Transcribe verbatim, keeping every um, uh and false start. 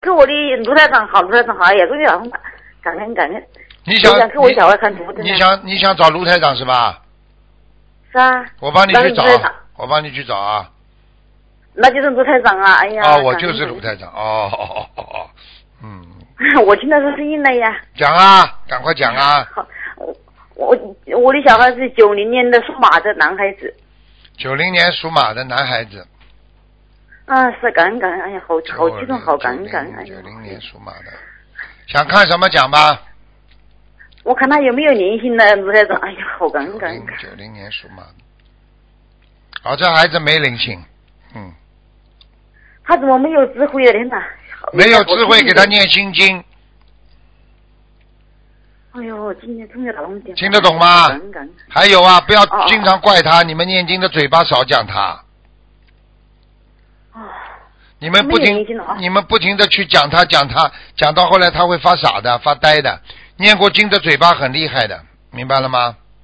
给我的卢台长好，卢台长好，也终于好，感恩感恩。 你想我想给我小孩看图腾。 你想你想找卢台长是吧？ 是啊。 我帮你去找，我帮你去找啊。 那就是卢台长啊！哎呀。 哦，我就是卢台长。哦哦哦哦哦，嗯。 我听到是声音了呀。 讲啊，赶快讲啊。 好，我我的小孩是九零年的属马的男孩子。 九零年属马的男孩子。 啊，是感恩感恩，哎呀，好好激动，好感恩感恩。 九零年属马的，想看什么讲吧？ 我看他有没有灵性的卢台长，哎呀，好感恩感恩。 九零年属马的，哦，这孩子没灵性，嗯。 他怎么没有智慧的天哪？ 没有智慧，给他念心经。 哎呦，今天终于打通电话。 听得懂吗？还有啊，不要经常怪他，你们念经的嘴巴少讲他。你们不停，你们不停的去讲他，讲他，讲到后来他会发傻的，发呆的。念过经的嘴巴很厉害的，明白了吗？